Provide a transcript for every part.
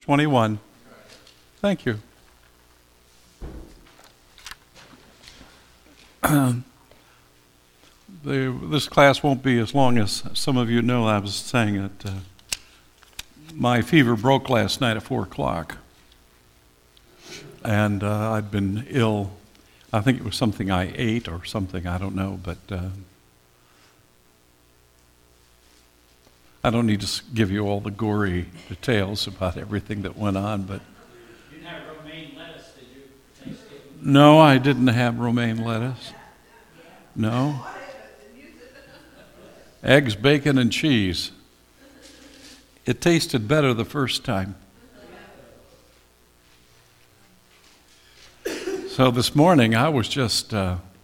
21. Thank you. This class won't be as long as some of you know. I was saying that my fever broke last night at 4 o'clock. And I'd been ill. I think it was something I ate or something, I don't know. But I don't need to give you all the gory details about everything that went on. But you didn't have romaine lettuce, did you, for Thanksgiving? No, I didn't have romaine lettuce. No. Eggs, bacon, and cheese. It tasted better the first time. So this morning I was just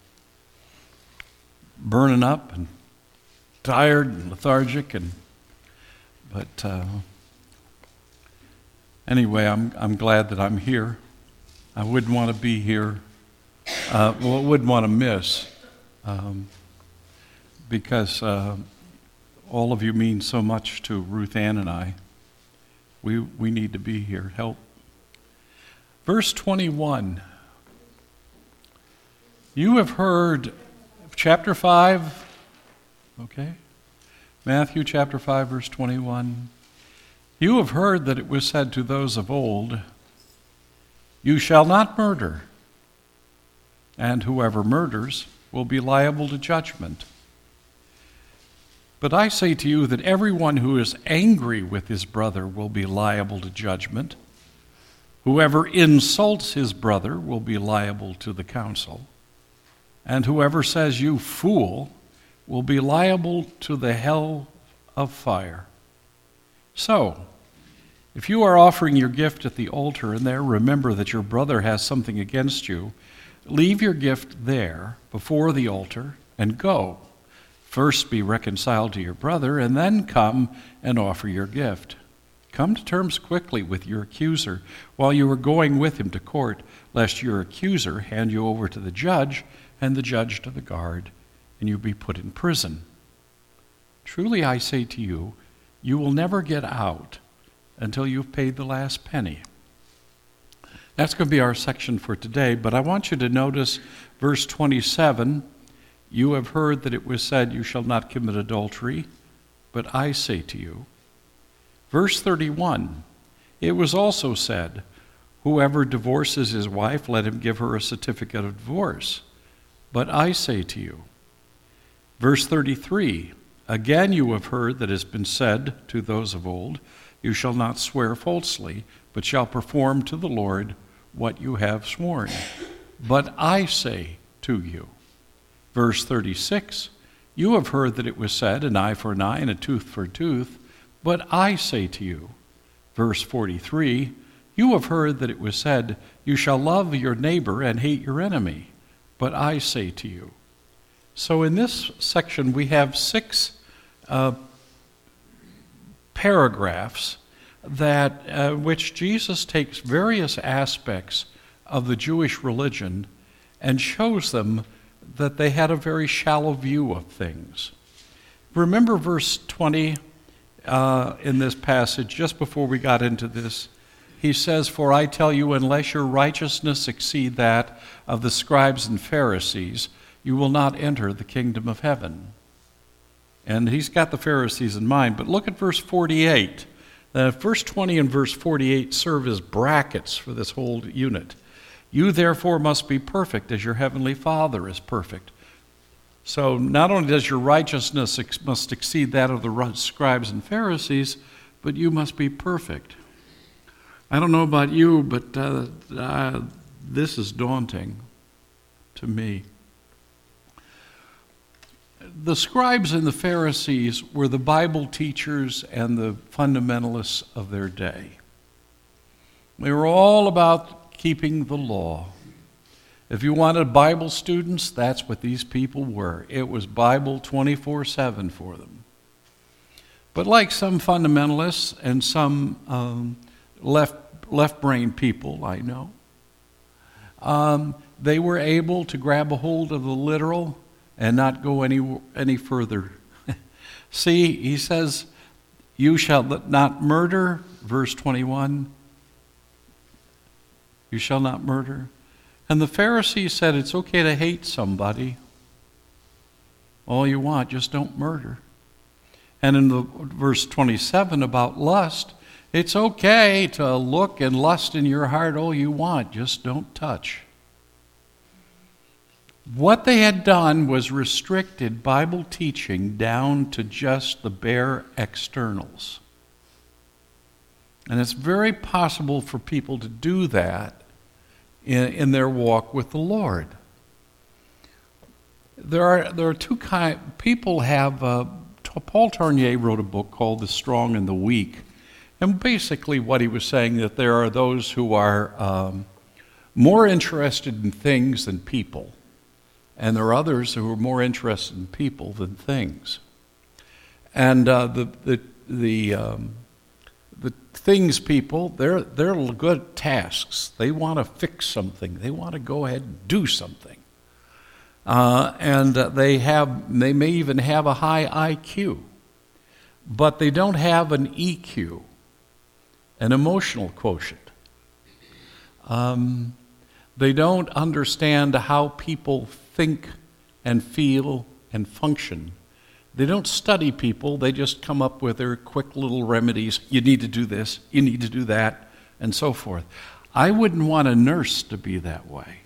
burning up and tired and lethargic, but anyway, I'm glad that I'm here. I wouldn't want to be here. I wouldn't want to miss, because all of you mean so much to Ruth Ann and I. We need to be here. Help. Verse 21. You have heard, chapter 5, okay? Matthew chapter 5, verse 21. You have heard that it was said to those of old, you shall not murder, and whoever murders will be liable to judgment. But I say to you that everyone who is angry with his brother will be liable to judgment. Whoever insults his brother will be liable to the council. And whoever says, you fool, will be liable to the hell of fire. So, if you are offering your gift at the altar and there remember that your brother has something against you, leave your gift there before the altar and go. First be reconciled to your brother and then come and offer your gift. Come to terms quickly with your accuser while you are going with him to court, lest your accuser hand you over to the judge and the judge to the guard, and you be put in prison. Truly I say to you, you will never get out until you've paid the last penny. That's going to be our section for today, but I want you to notice verse 27. You have heard that it was said, you shall not commit adultery, but I say to you. Verse 31, it was also said, whoever divorces his wife, let him give her a certificate of divorce. But I say to you. Verse 33, again you have heard that it has been said to those of old, you shall not swear falsely, but shall perform to the Lord what you have sworn. But I say to you. Verse 36, you have heard that it was said, an eye for an eye and a tooth for a tooth, but I say to you. Verse 43, you have heard that it was said, you shall love your neighbor and hate your enemy. But I say to you. So in this section we have 6 paragraphs that which Jesus takes various aspects of the Jewish religion and shows them that they had a very shallow view of things. Remember verse 20 in this passage, just before we got into this. He says, for I tell you, unless your righteousness exceed that of the scribes and Pharisees, you will not enter the kingdom of heaven. And he's got the Pharisees in mind. But look at verse 48. Verse 20 and verse 48 serve as brackets for this whole unit. You therefore must be perfect as your heavenly Father is perfect. So not only does your righteousness must exceed that of the scribes and Pharisees, but you must be perfect. I don't know about you, but this is daunting to me. The scribes and the Pharisees were the Bible teachers and the fundamentalists of their day. They were all about keeping the law. If you wanted Bible students, that's what these people were. It was Bible 24/7 for them. But like some fundamentalists and some left-brain people I know, they were able to grab a hold of the literal and not go any further. See, he says, you shall not murder, verse 21, You shall not murder. And the Pharisees said it's okay to hate somebody. All you want, just don't murder. And in the verse 27 about lust, it's okay to look and lust in your heart all you want, just don't touch. What they had done was restricted Bible teaching down to just the bare externals. And it's very possible for people to do that in their walk with the Lord. There are two kinds. People have. Paul Tournier wrote a book called The Strong and the Weak, and basically what he was saying that there are those who are more interested in things than people, and there are others who are more interested in people than things. And the things people, they're good at tasks. They want to fix something. They want to go ahead and do something. And they may even have a high IQ, but they don't have an EQ, an emotional quotient. They don't understand how people think and feel and function. They don't study people. They just come up with their quick little remedies. You need to do this, you need to do that, and so forth. I wouldn't want a nurse to be that way.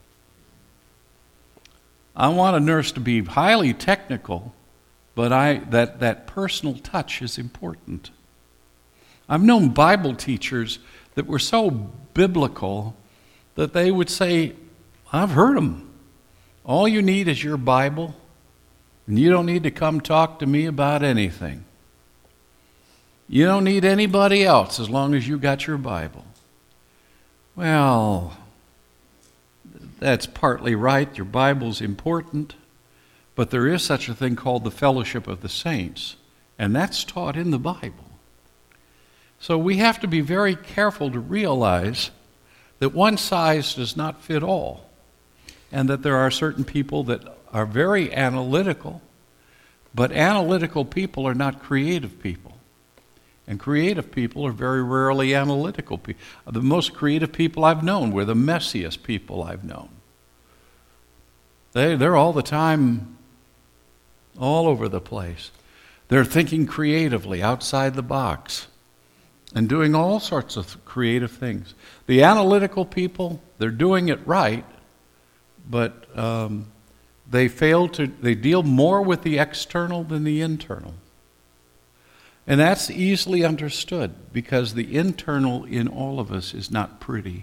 I want a nurse to be highly technical, but that personal touch is important. I've known Bible teachers that were so biblical that they would say, I've heard them. All you need is your Bible, and you don't need to come talk to me about anything. You don't need anybody else as long as you got your Bible. Well, that's partly right. Your Bible's important, but there is such a thing called the fellowship of the saints, and that's taught in the Bible. So we have to be very careful to realize that one size does not fit all, and that there are certain people that are very analytical, but analytical people are not creative people. And creative people are very rarely analytical people. The most creative people I've known were the messiest people I've known. They're all the time all over the place. They're thinking creatively outside the box and doing all sorts of creative things. The analytical people, they're doing it right, but they deal more with the external than the internal. And that's easily understood because the internal in all of us is not pretty.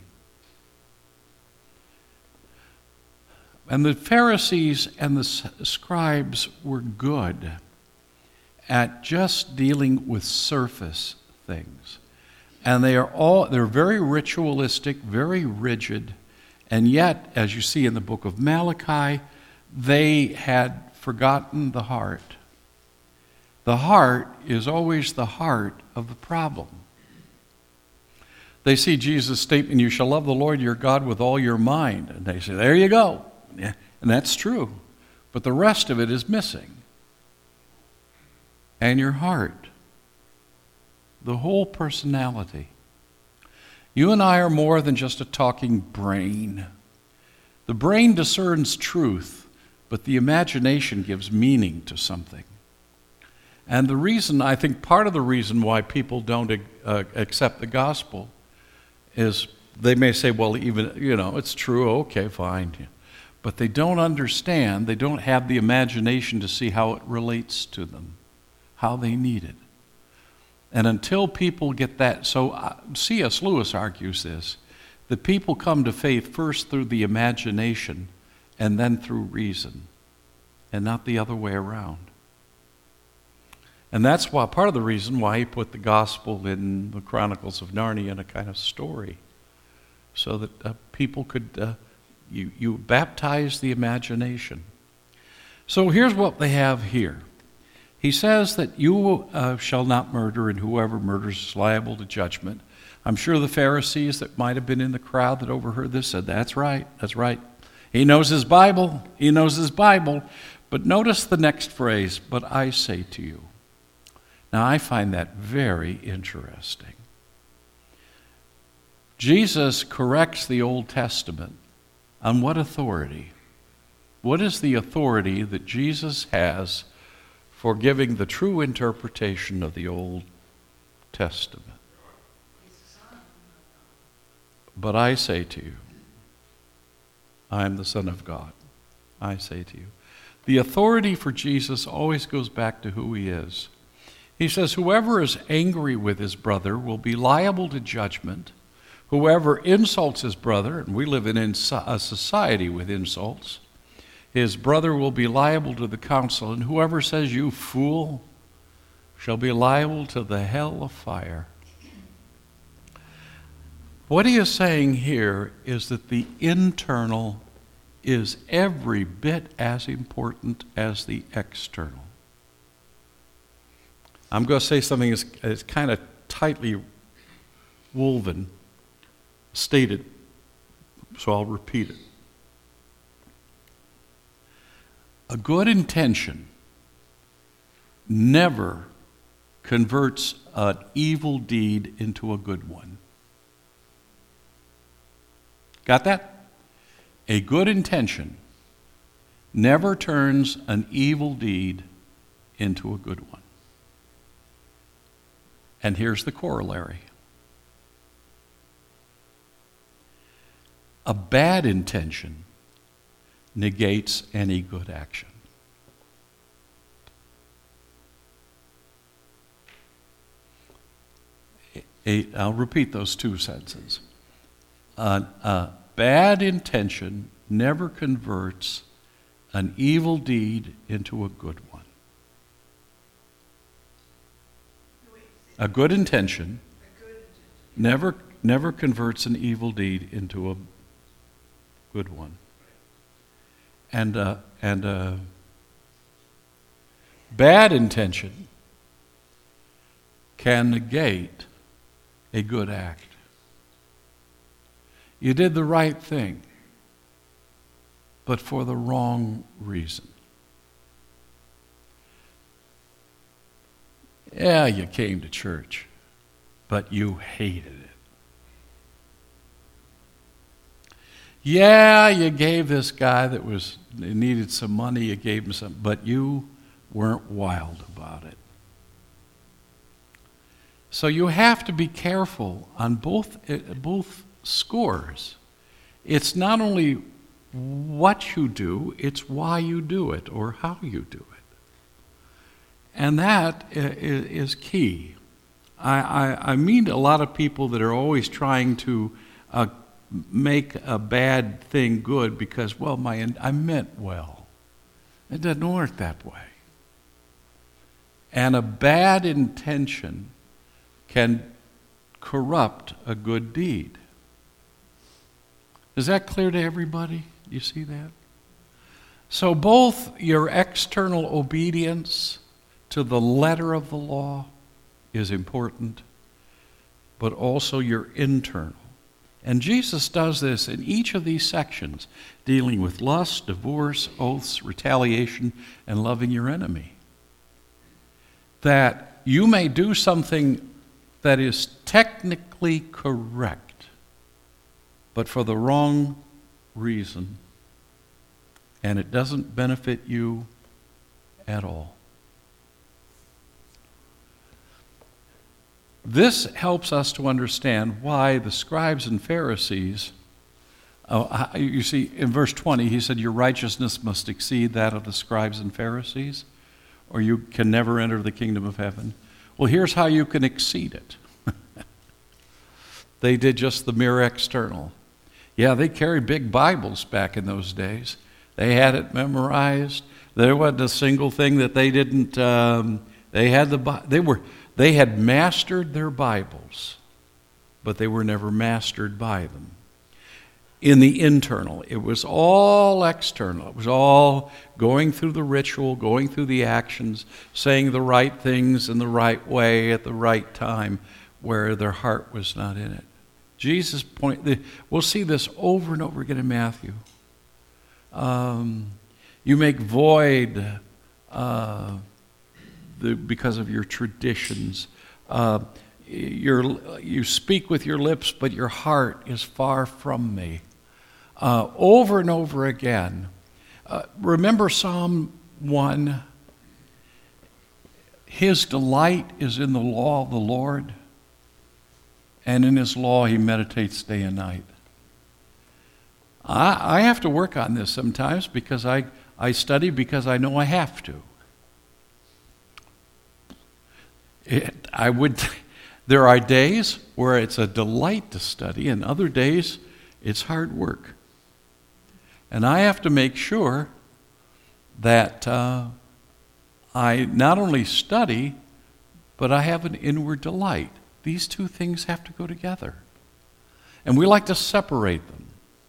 And the Pharisees and the scribes were good at just dealing with surface things. And they're very ritualistic, very rigid, and yet, as you see in the book of Malachi, they had forgotten the heart. The heart is always the heart of the problem. They see Jesus' statement, you shall love the Lord your God with all your mind. And they say, there you go. Yeah, and that's true. But the rest of it is missing. And your heart. The whole personality. You and I are more than just a talking brain. The brain discerns truth, but the imagination gives meaning to something. And the reason, I think part of the reason why people don't accept the gospel is they may say, well, even, it's true, okay, fine. But they don't understand, they don't have the imagination to see how it relates to them, how they need it. And until people get that, so C.S. Lewis argues this, that people come to faith first through the imagination and then through reason, and not the other way around. And that's why part of the reason why he put the gospel in the Chronicles of Narnia in a kind of story, so that people could, you baptize the imagination. So here's what they have here. He says that you shall not murder, and whoever murders is liable to judgment. I'm sure the Pharisees that might have been in the crowd that overheard this said, that's right. He knows his Bible. But notice the next phrase, but I say to you. Now, I find that very interesting. Jesus corrects the Old Testament on what authority? What is the authority that Jesus has for giving the true interpretation of the Old Testament? But I say to you, I am the Son of God. I say to you. The authority for Jesus always goes back to who he is. He says, whoever is angry with his brother will be liable to judgment. Whoever insults his brother, and we live in a society with insults, his brother will be liable to the council, and whoever says, you fool, shall be liable to the hell of fire. What he is saying here is that the internal is every bit as important as the external. I'm going to say something that's kind of tightly woven, stated, so I'll repeat it. A good intention never converts an evil deed into a good one. Got that? A good intention never turns an evil deed into a good one. And here's the corollary. A bad intention negates any good action. I'll repeat those two sentences. A bad intention never converts an evil deed into a good one. A good intention never converts an evil deed into a good one. And bad intention can negate a good act. You did the right thing, but for the wrong reason. Yeah, you came to church, but you hated it. Yeah, you gave this guy that needed some money, you gave him some, but you weren't wild about it. So you have to be careful on both scores. It's not only what you do, it's why you do it or how you do it. And that is key. I meet a lot of people that are always trying to make a bad thing good because, well, I meant well. It doesn't work that way. And a bad intention can corrupt a good deed. Is that clear to everybody? You see that? So both your external obedience to the letter of the law is important, but also your internal. And Jesus does this in each of these sections, dealing with lust, divorce, oaths, retaliation, and loving your enemy. That you may do something that is technically correct, but for the wrong reason, and it doesn't benefit you at all. This helps us to understand why the scribes and Pharisees, you see, in verse 20, he said, your righteousness must exceed that of the scribes and Pharisees, or you can never enter the kingdom of heaven. Well, here's how you can exceed it. They did just the mere external. Yeah, they carried big Bibles back in those days. They had it memorized. There wasn't a single thing that they didn't. They had mastered their Bibles, but they were never mastered by them. In the internal, it was all external. It was all going through the ritual, going through the actions, saying the right things in the right way at the right time, where their heart was not in it. Jesus we'll see this over and over again in Matthew. You make void because of your traditions. you speak with your lips, but your heart is far from me. Over and over again. Remember Psalm 1? His delight is in the law of the Lord, and in his law he meditates day and night. I have to work on this sometimes because I study because I know I have to. There are days where it's a delight to study, and other days it's hard work. And I have to make sure that I not only study, but I have an inward delight. These two things have to go together. And we like to separate them.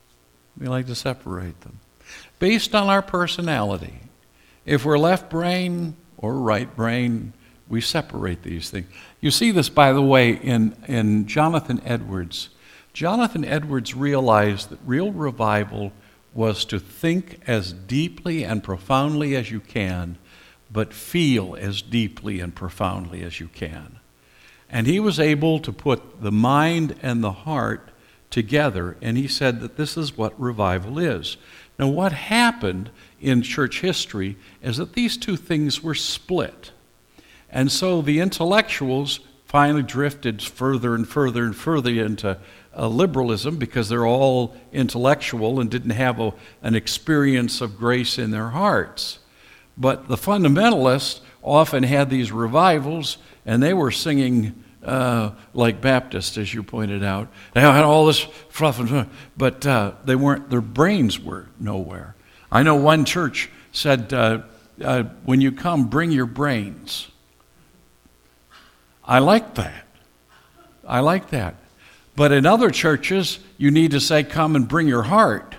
Based on our personality. If we're left brain or right brain, we separate these things. You see this, by the way, in Jonathan Edwards. Jonathan Edwards realized that real revival was to think as deeply and profoundly as you can, but feel as deeply and profoundly as you can. And he was able to put the mind and the heart together, and he said that this is what revival is. Now, what happened in church history is that these two things were split. And so the intellectuals finally drifted further and further and further into liberalism because they're all intellectual and didn't have an experience of grace in their hearts. But the fundamentalists often had these revivals, and they were singing like Baptists, as you pointed out. They had all this fluff, but they weren't. Their brains were nowhere. I know one church said, "When you come, bring your brains." I like that. But in other churches, you need to say, "Come and bring your heart."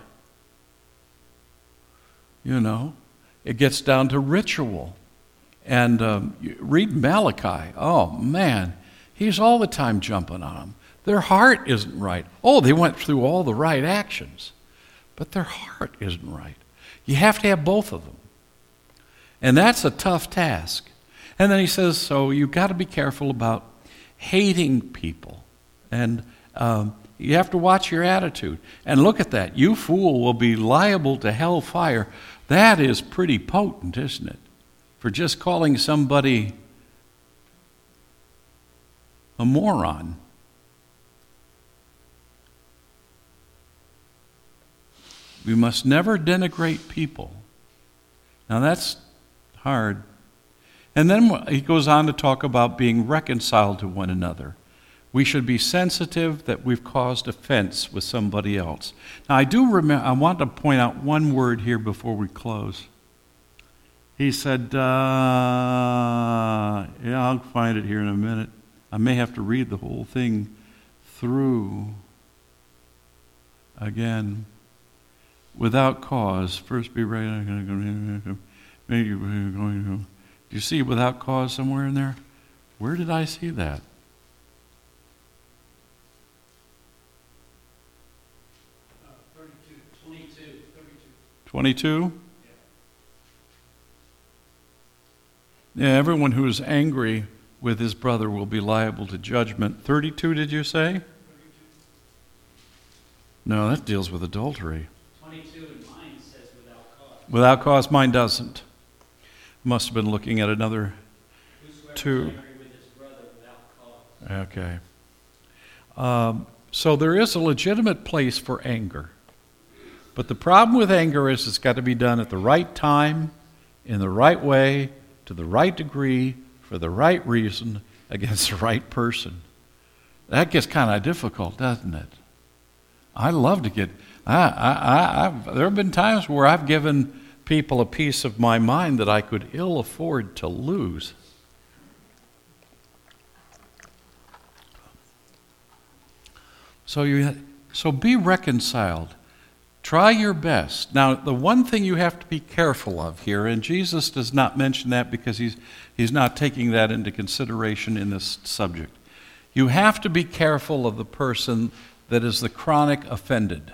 You know, it gets down to ritual. And read Malachi. Oh, man, he's all the time jumping on them. Their heart isn't right. Oh, they went through all the right actions, but their heart isn't right. You have to have both of them. And that's a tough task. And then he says, so you've got to be careful about hating people. And you have to watch your attitude. And look at that. You fool will be liable to hellfire. That is pretty potent, isn't it? For just calling somebody a moron. We must never denigrate people. Now that's hard. And then he goes on to talk about being reconciled to one another. We should be sensitive that we've caused offense with somebody else. Now I want to point out one word here before we close. He said, I'll find it here in a minute. I may have to read the whole thing through again. Without cause, first be right. Do you see without cause somewhere in there? Where did I see that? 22? Yeah, everyone who is angry with his brother will be liable to judgment. 32, did you say? 32. No, that deals with adultery. 22 in mine says without cause. Without cause, mine doesn't. Must have been looking at another two. Whosoever is angry with his brother without cause. Okay. So there is a legitimate place for anger. But the problem with anger is it's got to be done at the right time, in the right way, to the right degree, for the right reason, against the right person. That gets kind of difficult, doesn't it? I love to get... there have been times where I've given people a piece of my mind that I could ill afford to lose. So be reconciled. Try your best. Now, the one thing you have to be careful of here, and Jesus does not mention that because he's not taking that into consideration in this subject. You have to be careful of the person that is the chronic offended.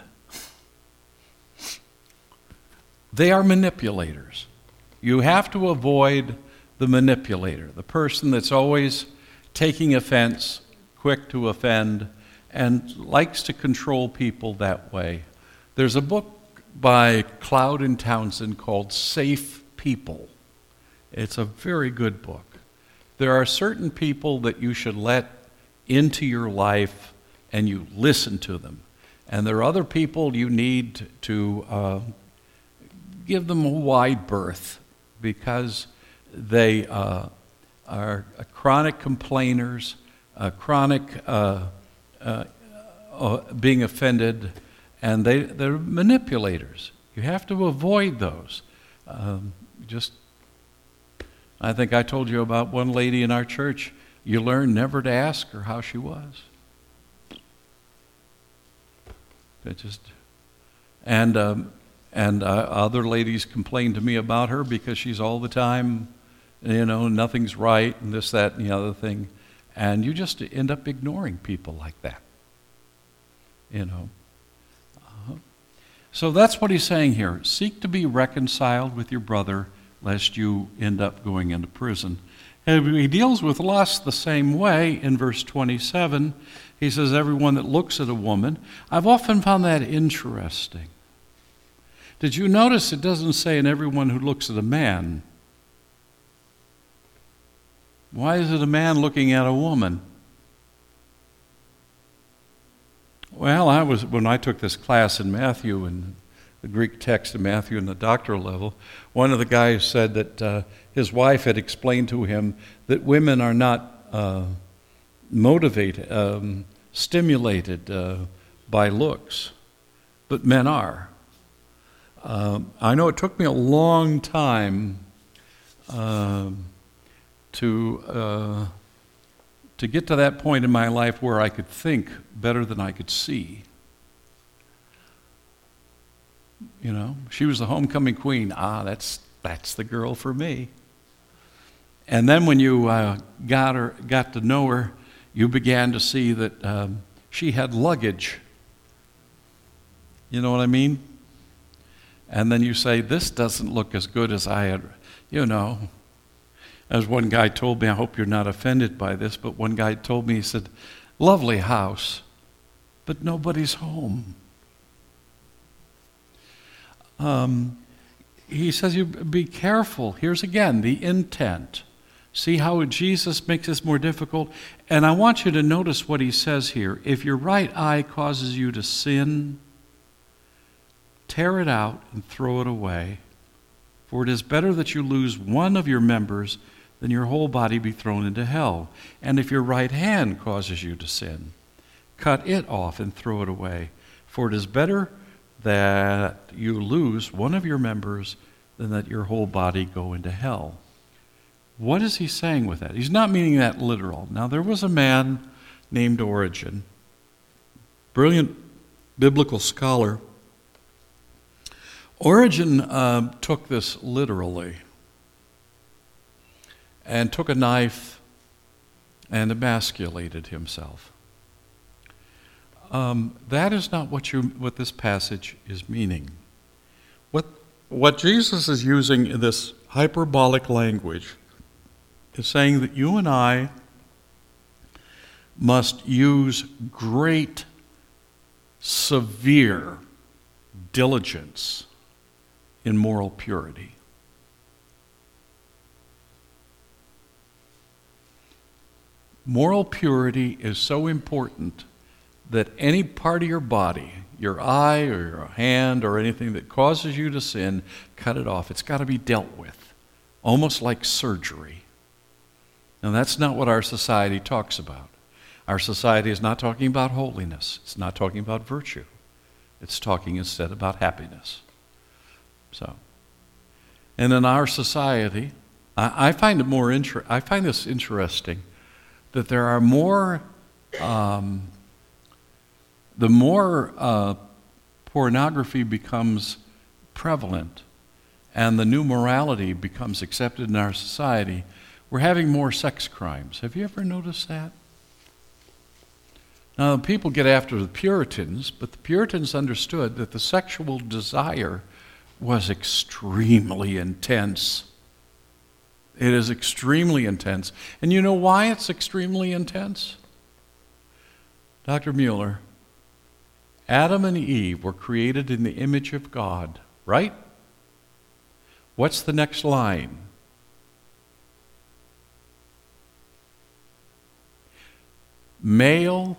They are manipulators. You have to avoid the manipulator, the person that's always taking offense quick to offend, and likes to control people that way. There's a book by Cloud and Townsend called Safe People. It's a very good book. There are certain people that you should let into your life and you listen to them. And there are other people you need to give them a wide berth because they are chronic complainers, chronic being offended, and they're manipulators. You have to avoid those. I think I told you about one lady in our church. You learn never to ask her how she was. Other ladies complain to me about her because she's all the time, nothing's right and this, that, and the other thing. And you just end up ignoring people like that. So that's what he's saying here. Seek to be reconciled with your brother, lest you end up going into prison. And he deals with lust the same way in verse 27. He says, everyone that looks at a woman. I've often found that interesting. Did you notice it doesn't say in everyone who looks at a man? Why is it a man looking at a woman? Well, when I took this class in Matthew and the Greek text of Matthew in the doctoral level, one of the guys said that his wife had explained to him that women are not motivated, stimulated by looks, but men are. I know it took me a long time to get to that point in my life where I could think better than I could see. She was the homecoming queen. That's the girl for me. And then when you got to know her, you began to see that she had luggage. You know what I mean? And then you say, this doesn't look as good as I had, As one guy told me, I hope you're not offended by this, but one guy told me, he said, lovely house, but nobody's home. He says, you be careful. Here's again the intent. See how Jesus makes this more difficult? And I want you to notice what he says here. If your right eye causes you to sin, tear it out and throw it away. For it is better that you lose one of your members than your whole body be thrown into hell. And if your right hand causes you to sin, cut it off and throw it away. For it is better that you lose one of your members than that your whole body go into hell. What is he saying with that? He's not meaning that literal. Now, there was a man named Origen, brilliant biblical scholar. Origen took this literally and took a knife and emasculated himself. That is not what this passage is meaning. What Jesus is using in this hyperbolic language is saying that you and I must use great, severe diligence in moral purity. Moral purity is so important that any part of your body, your eye or your hand or anything that causes you to sin, cut it off. It's got to be dealt with, almost like surgery. Now, that's not what our society talks about. Our society is not talking about holiness. It's not talking about virtue. It's talking instead about happiness. And in our society, I find this interesting that there are more. The more pornography becomes prevalent and the new morality becomes accepted in our society, we're having more sex crimes. Have you ever noticed that? Now, people get after the Puritans, but the Puritans understood that the sexual desire was extremely intense. It is extremely intense. And you know why it's extremely intense? Dr. Mueller, Adam and Eve were created in the image of God, right? What's the next line? Male.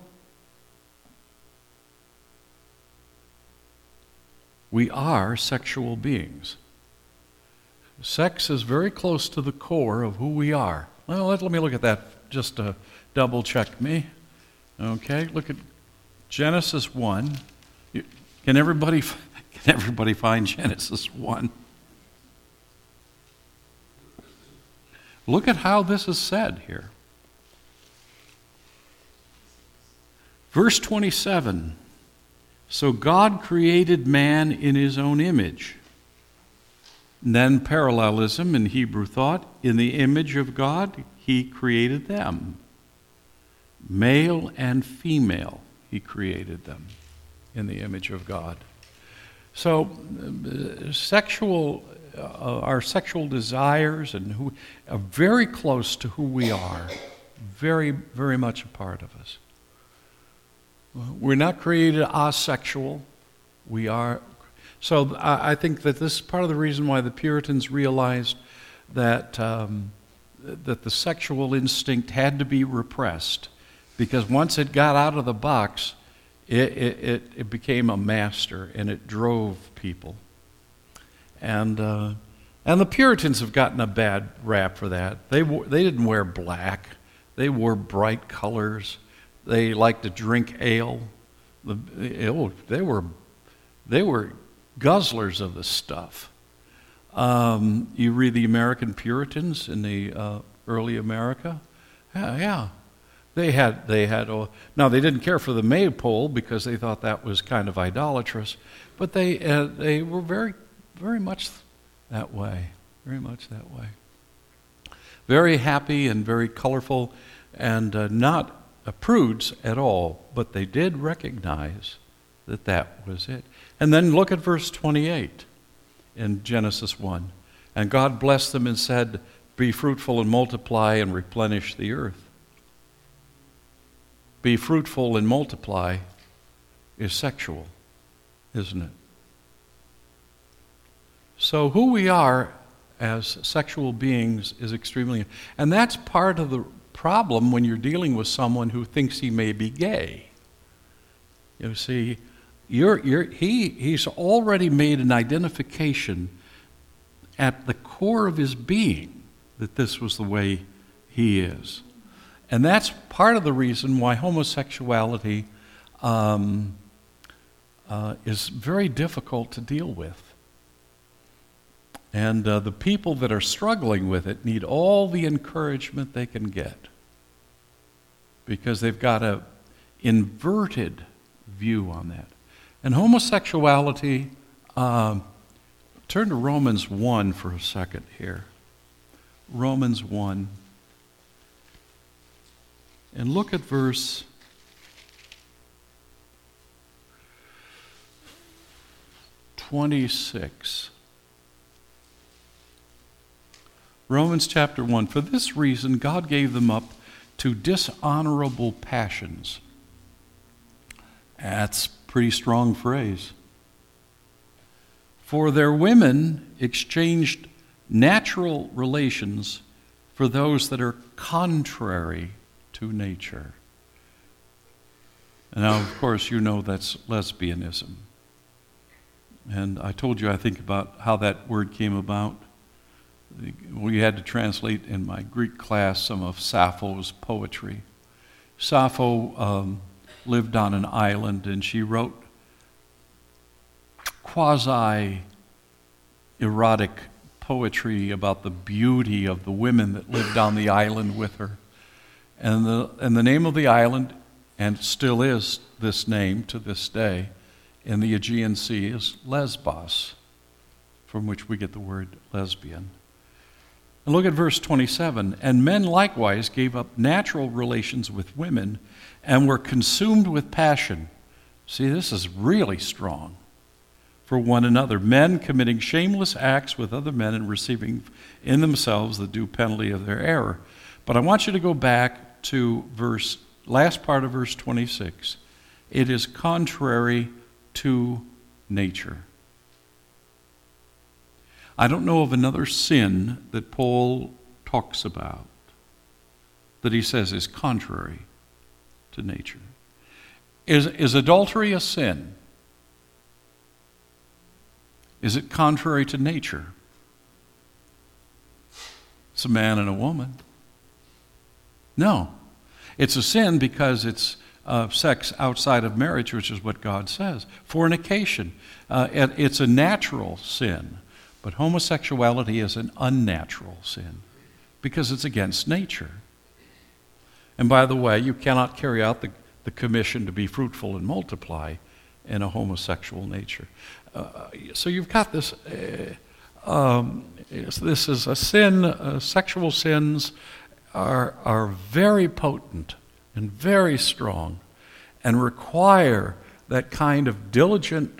We are sexual beings. Sex is very close to the core of who we are. Well, let me look at that just to double check me. Okay, look at Genesis 1. Can everybody find Genesis 1? Look at how this is said here. Verse 27. So God created man in his own image. And then parallelism in Hebrew thought. In the image of God, he created them. Male and female, he created them in the image of God. So our sexual desires and are very close to who we are, very, very much a part of us. We're not created asexual. We are. So I think that this is part of the reason why the Puritans realized that that the sexual instinct had to be repressed, because once it got out of the box, it became a master and it drove people. And the Puritans have gotten a bad rap for that. They didn't wear black. They wore bright colors. They liked to drink ale. They were guzzlers of the stuff. You read the American Puritans in the early America. Yeah. They had. Now they didn't care for the maypole because they thought that was kind of idolatrous, but they were very, very much that way. Very much that way. Very happy and very colorful, and not prudes at all, but they did recognize that was it. And then look at verse 28 in Genesis 1. And God blessed them and said, "Be fruitful and multiply and replenish the earth." Be fruitful and multiply is sexual, isn't it? So who we are as sexual beings is extremely, and that's part of the problem when you're dealing with someone who thinks he may be gay. You see, he's already made an identification at the core of his being that this was the way he is. And that's part of the reason why homosexuality is very difficult to deal with. And the people that are struggling with it need all the encouragement they can get, because they've got an inverted view on that. And homosexuality, turn to Romans 1 for a second here. Romans 1. And look at verse 26. Romans chapter 1. For this reason, God gave them up to dishonorable passions. That's a pretty strong phrase. For their women exchanged natural relations for those that are contrary to nature. Now, of course, you know that's lesbianism. And I told you, I think, about how that word came about. We had to translate in my Greek class some of Sappho's poetry. Sappho lived on an island, and she wrote quasi-erotic poetry about the beauty of the women that lived on the island with her. And the name of the island, and still is this name to this day, in the Aegean Sea, is Lesbos, from which we get the word lesbian. And look at verse 27. And men likewise gave up natural relations with women and were consumed with passion. See, this is really strong. For one another, men committing shameless acts with other men and receiving in themselves the due penalty of their error. But I want you to go back to verse last part of verse 26. It is contrary to nature. I don't know of another sin that Paul talks about that he says is contrary to nature. Is adultery a sin? Is it contrary to nature? It's a man and a woman. No. It's a sin because it's sex outside of marriage, which is what God says. Fornication, it's a natural sin. But homosexuality is an unnatural sin because it's against nature. And by the way, you cannot carry out the commission to be fruitful and multiply in a homosexual nature. So you've got this, this is a sin. Sexual sins are very potent and very strong and require that kind of diligent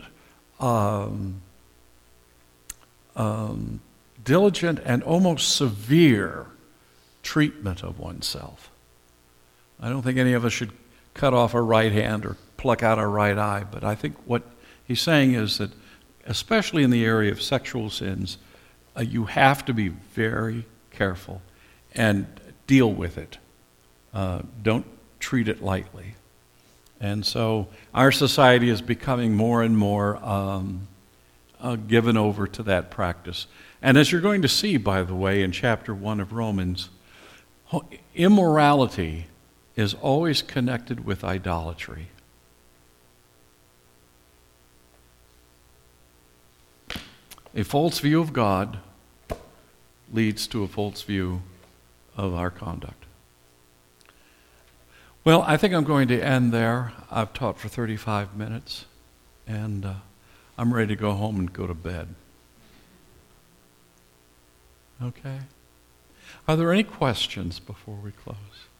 and almost severe treatment of oneself. I don't think any of us should cut off our right hand or pluck out our right eye, but I think what he's saying is that, especially in the area of sexual sins, you have to be very careful and deal with it. Don't treat it lightly. And so our society is becoming more and more given over to that practice. And as you're going to see, by the way, in chapter 1 of Romans, immorality is always connected with idolatry. A false view of God leads to a false view of our conduct. Well, I think I'm going to end there. I've taught for 35 minutes, and I'm ready to go home and go to bed. Okay? Are there any questions before we close?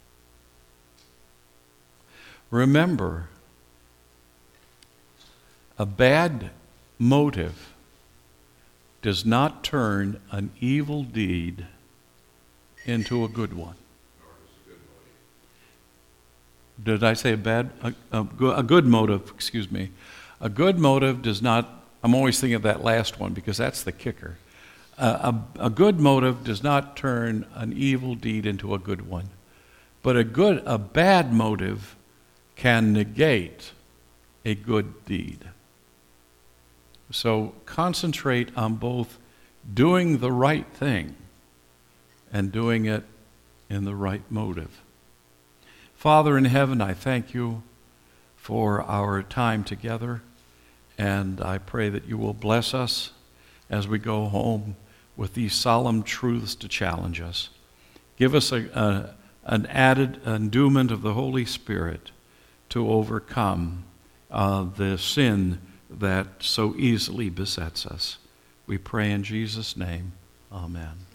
Remember, a bad motive does not turn an evil deed into a good one. Did I say a good motive, excuse me. A good motive does not, I'm always thinking of that last one because that's the kicker. A good motive does not turn an evil deed into a good one. But a bad motive can negate a good deed. So concentrate on both doing the right thing and doing it in the right motive. Father in heaven, I thank you for our time together, and I pray that you will bless us as we go home with these solemn truths to challenge us. Give us an added endowment of the Holy Spirit to overcome the sin that so easily besets us. We pray in Jesus' name. Amen.